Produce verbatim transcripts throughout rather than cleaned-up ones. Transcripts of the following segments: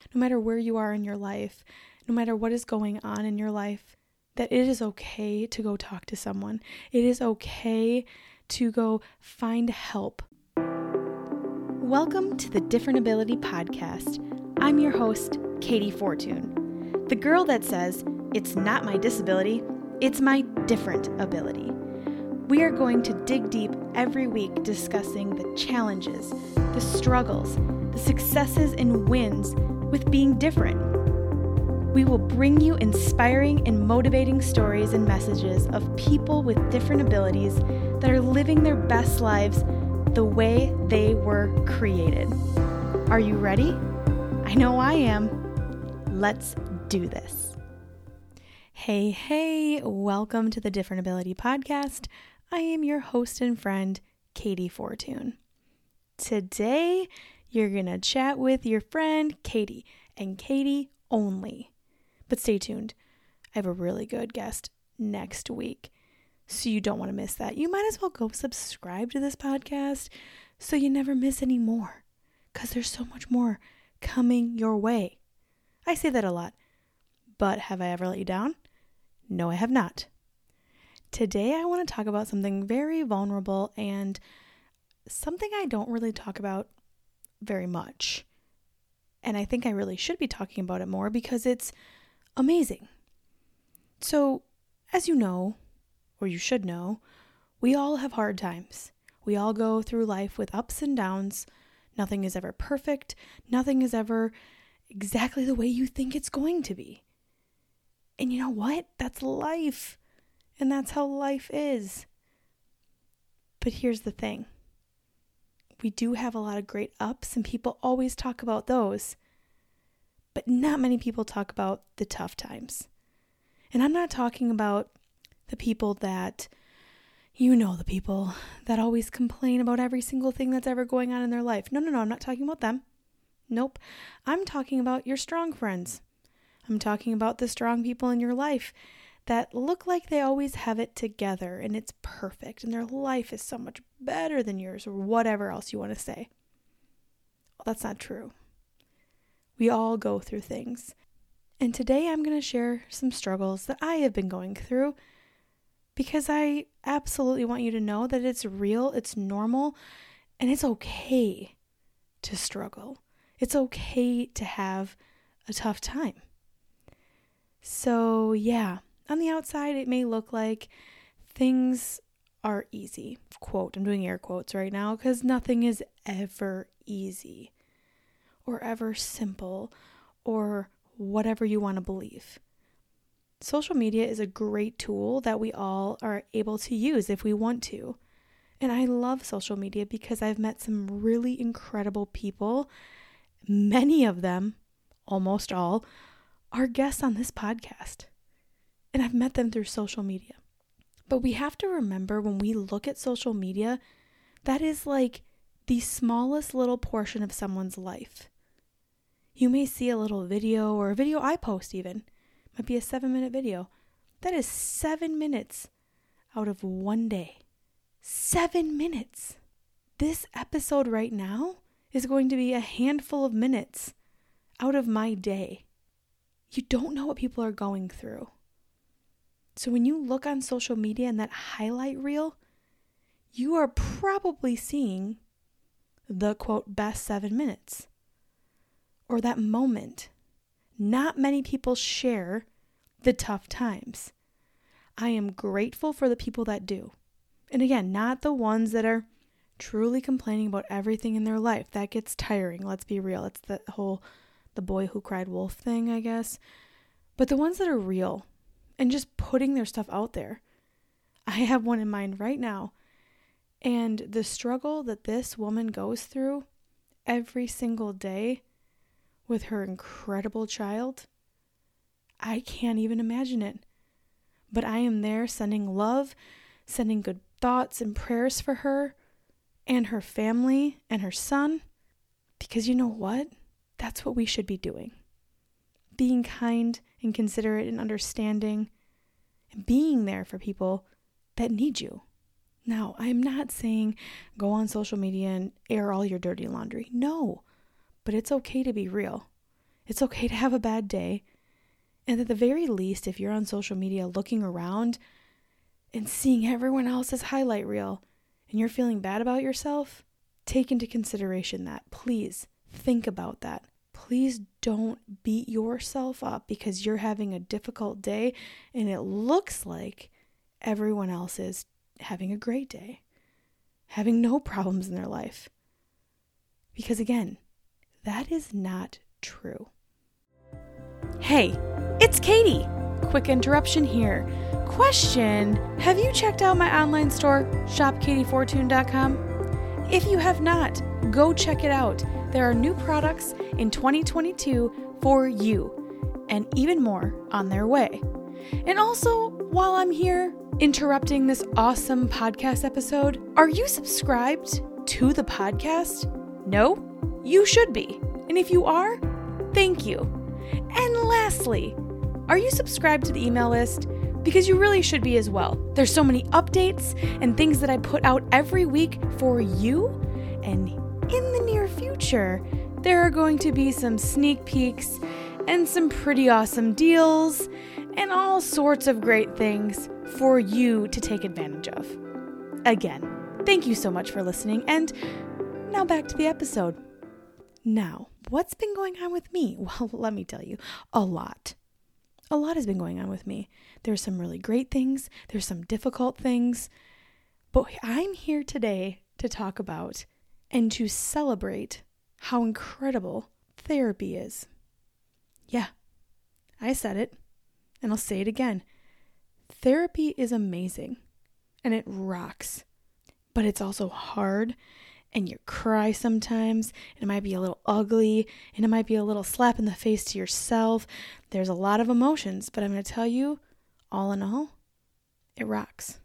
no matter where you are in your life, no matter what is going on in your life, that it is okay to go talk to someone. It is okay to go find help. Welcome to the Different Ability Podcast. I'm your host, Katie Fortune, the girl that says, it's not my disability, it's my different ability. We are going to dig deep every week discussing the challenges, the struggles, the successes and wins with being different. We will bring you inspiring and motivating stories and messages of people with different abilities that are living their best lives the way they were created. Are you ready? I know I am. Let's do this. Hey, hey, welcome to the Different Ability Podcast. I am your host and friend, Katie Fortune. Today, you're going to chat with your friend, Katie, and Katie only. But stay tuned. I have a really good guest next week, so you don't want to miss that. You might as well go subscribe to this podcast so you never miss any more, because there's so much more coming your way. I say that a lot, but have I ever let you down? No, I have not. Today, I want to talk about something very vulnerable and something I don't really talk about very much. And I think I really should be talking about it more because it's amazing. So, as you know, or you should know, we all have hard times. We all go through life with ups and downs. Nothing is ever perfect. Nothing is ever exactly the way you think it's going to be. And you know what? That's life. And that's how life is. But here's the thing. We do have a lot of great ups, and people always talk about those. But not many people talk about the tough times. And I'm not talking about the people that, you know, the people that always complain about every single thing that's ever going on in their life. No, no, no, I'm not talking about them. Nope. I'm talking about your strong friends. I'm talking about the strong people in your life that look like they always have it together and it's perfect and their life is so much better than yours, or whatever else you want to say. Well, that's not true. We all go through things. And today I'm going to share some struggles that I have been going through because I absolutely want you to know that it's real, it's normal, and it's okay to struggle. It's okay to have a tough time. So yeah, on the outside, it may look like things are easy. Quote, I'm doing air quotes right now because nothing is ever easy or ever simple or whatever you want to believe. Social media is a great tool that we all are able to use if we want to. And I love social media because I've met some really incredible people. Many of them, almost all, are guests on this podcast. And I've met them through social media. But we have to remember when we look at social media, that is like the smallest little portion of someone's life. You may see a little video or a video I post even. Might be a seven minute video. That is seven minutes out of one day. Seven minutes. This episode right now is going to be a handful of minutes out of my day. You don't know what people are going through. So when you look on social media and that highlight reel, you are probably seeing the quote best seven minutes or that moment. Not many people share the tough times. I am grateful for the people that do. And again, not the ones that are truly complaining about everything in their life. That gets tiring. Let's be real. It's the whole the boy who cried wolf thing, I guess. But the ones that are real and just putting their stuff out there. I have one in mind right now. And the struggle that this woman goes through every single day with her incredible child, I can't even imagine it. But I am there sending love, sending good thoughts and prayers for her and her family and her son. Because you know what? That's what we should be doing. Being kind and considerate and understanding and being there for people that need you. Now, I'm not saying go on social media and air all your dirty laundry. No, but it's okay to be real. It's okay to have a bad day. And at the very least, if you're on social media looking around and seeing everyone else's highlight reel and you're feeling bad about yourself, take into consideration that. Please think about that. Please don't beat yourself up because you're having a difficult day and it looks like everyone else is having a great day, having no problems in their life. Because again, that is not true. Hey, it's Katie. Quick interruption here. Question, have you checked out my online store, shop katie fortune dot com? If you have not, go check it out. There are new products in twenty twenty-two for you, and even more on their way. And also, while I'm here interrupting this awesome podcast episode, are you subscribed to the podcast? No? You should be. And if you are, thank you. And lastly, are you subscribed to the email list? Because you really should be as well. There's so many updates and things that I put out every week for you. And in the near future, there are going to be some sneak peeks and some pretty awesome deals and all sorts of great things for you to take advantage of. Again, thank you so much for listening. And now back to the episode. Now, what's been going on with me? Well, let me tell you, a lot. A lot has been going on with me. There's some really great things. There's some difficult things. But I'm here today to talk about and to celebrate how incredible therapy is. Yeah, I said it, and I'll say it again. Therapy is amazing, and it rocks. But it's also hard, and you cry sometimes, and it might be a little ugly, and it might be a little slap in the face to yourself. There's a lot of emotions, but I'm going to tell you, all in all, it rocks.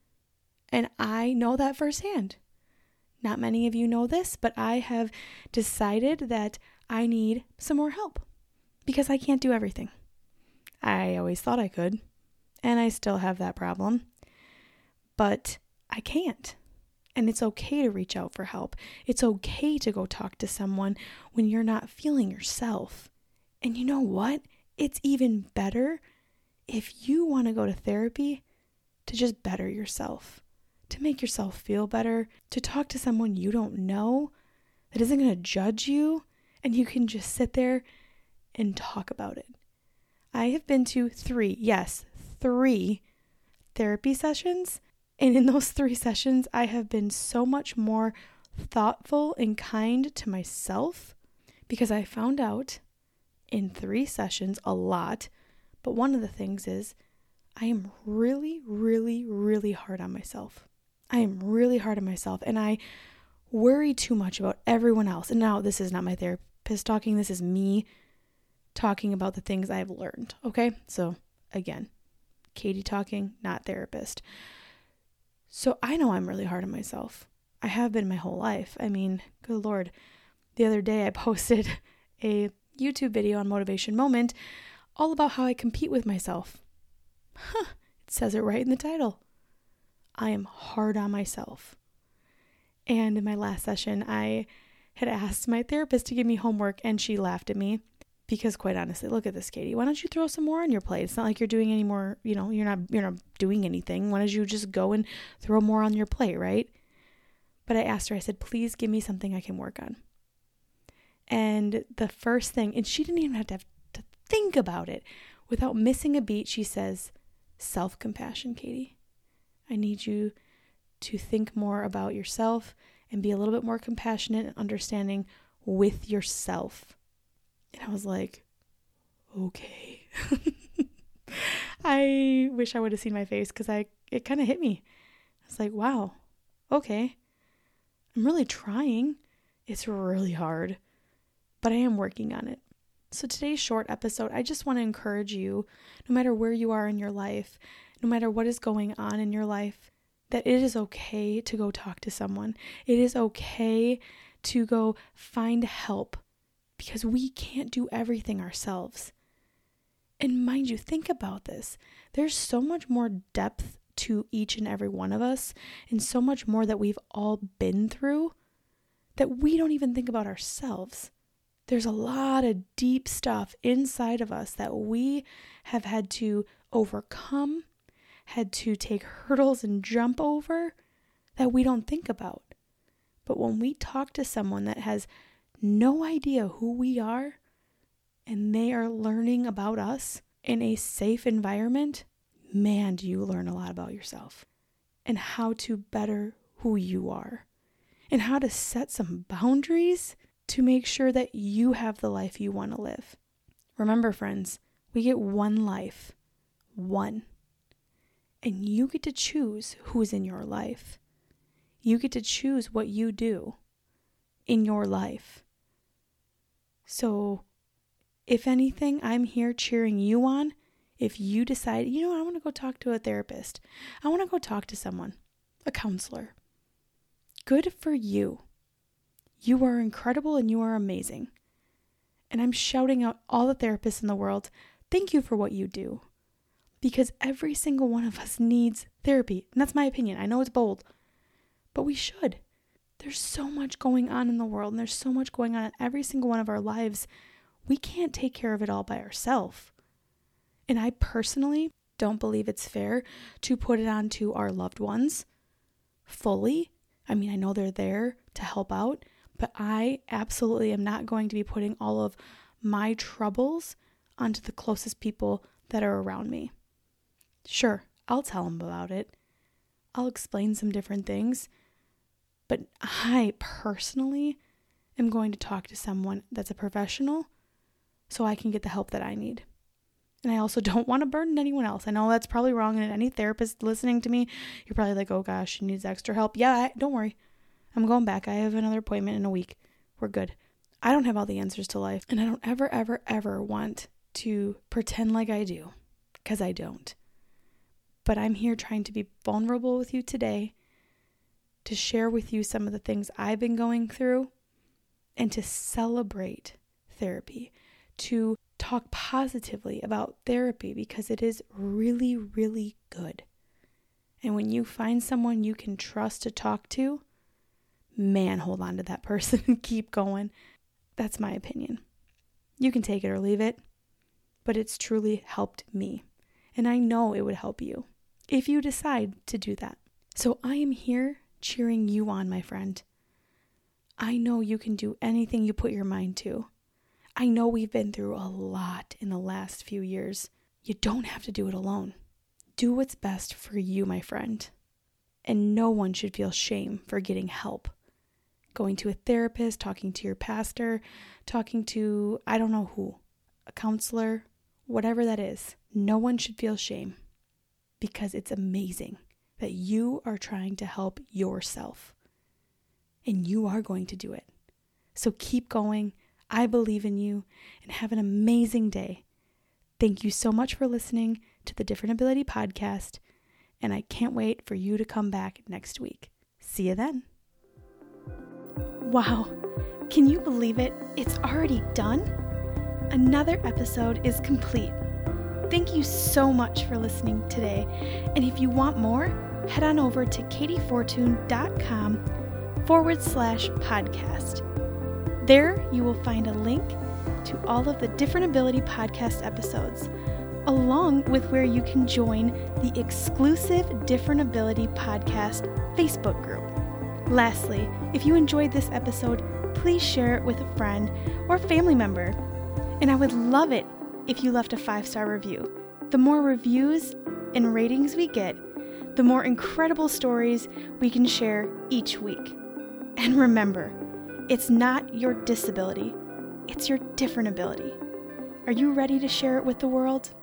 And I know that firsthand. Not many of you know this, but I have decided that I need some more help because I can't do everything. I always thought I could, and I still have that problem, but I can't. And it's okay to reach out for help. It's okay to go talk to someone when you're not feeling yourself. And you know what? It's even better if you want to go to therapy to just better yourself, to make yourself feel better, to talk to someone you don't know that isn't going to judge you, and you can just sit there and talk about it. I have been to three, yes, three therapy sessions. And in those three sessions, I have been so much more thoughtful and kind to myself because I found out in three sessions a lot. But one of the things is I am really, really, really hard on myself. I am really hard on myself and I worry too much about everyone else. And now this is not my therapist talking. This is me talking about the things I've learned. Okay. So again, Katie talking, not therapist. So I know I'm really hard on myself. I have been my whole life. I mean, good Lord. The other day I posted a YouTube video on Motivation Moment all about how I compete with myself. Huh, it says it right in the title. I am hard on myself. And in my last session, I had asked my therapist to give me homework and she laughed at me. Because quite honestly, look at this, Katie. Why don't you throw some more on your plate? It's not like you're doing any more, you know, you're not you're not doing anything. Why don't you just go and throw more on your plate, right? But I asked her, I said, please give me something I can work on. And the first thing, and she didn't even have to have to think about it. Without missing a beat, she says, self-compassion, Katie. I need you to think more about yourself and be a little bit more compassionate and understanding with yourself. And I was like, okay. I wish I would have seen my face because I it kind of hit me. I was like, wow, okay. I'm really trying. It's really hard, but I am working on it. So today's short episode, I just want to encourage you, no matter where you are in your life, no matter what is going on in your life, that it is okay to go talk to someone. It is okay to go find help. Because we can't do everything ourselves. And mind you, think about this. There's so much more depth to each and every one of us, and so much more that we've all been through that we don't even think about ourselves. There's a lot of deep stuff inside of us that we have had to overcome, had to take hurdles and jump over that we don't think about. But when we talk to someone that has no idea who we are and they are learning about us in a safe environment, man, do you learn a lot about yourself and how to better who you are and how to set some boundaries to make sure that you have the life you want to live. Remember, friends, we get one life, one, and you get to choose who's in your life. You get to choose what you do in your life. So, if anything, I'm here cheering you on. If you decide, you know, I want to go talk to a therapist. I want to go talk to someone, a counselor. Good for you. You are incredible and you are amazing. And I'm shouting out all the therapists in the world, thank you for what you do. Because every single one of us needs therapy. And that's my opinion. I know it's bold, but we should. There's so much going on in the world and there's so much going on in every single one of our lives. We can't take care of it all by ourselves. And I personally don't believe it's fair to put it on to our loved ones fully. I mean, I know they're there to help out, but I absolutely am not going to be putting all of my troubles onto the closest people that are around me. Sure, I'll tell them about it. I'll explain some different things. But I personally am going to talk to someone that's a professional so I can get the help that I need. And I also don't want to burden anyone else. I know that's probably wrong. And any therapist listening to me, you're probably like, oh gosh, she needs extra help. Yeah, I, don't worry. I'm going back. I have another appointment in a week. We're good. I don't have all the answers to life. And I don't ever, ever, ever want to pretend like I do, because I don't. But I'm here trying to be vulnerable with you today, to share with you some of the things I've been going through, and to celebrate therapy, to talk positively about therapy because it is really, really good. And when you find someone you can trust to talk to, man, hold on to that person and keep going. That's my opinion. You can take it or leave it, but it's truly helped me. And I know it would help you if you decide to do that. So I am here cheering you on, my friend. I know you can do anything you put your mind to. I know we've been through a lot in the last few years. You don't have to do it alone. Do what's best for you, my friend. And no one should feel shame for getting help. Going to a therapist, talking to your pastor, talking to, I don't know who, a counselor, whatever that is. No one should feel shame because it's amazing that you are trying to help yourself. And you are going to do it. So keep going. I believe in you, and have an amazing day. Thank you so much for listening to the Different Ability Podcast, and I can't wait for you to come back next week. See you then. Wow, can you believe it? It's already done? Another episode is complete. Thank you so much for listening today, and if you want more, head on over to katiefortune.com forward slash podcast. There, you will find a link to all of the Different Ability Podcast episodes, along with where you can join the exclusive Different Ability Podcast Facebook group. Lastly, if you enjoyed this episode, please share it with a friend or family member. And I would love it if you left a five-star review. The more reviews and ratings we get, the more incredible stories we can share each week. And remember, it's not your disability, it's your different ability. Are you ready to share it with the world?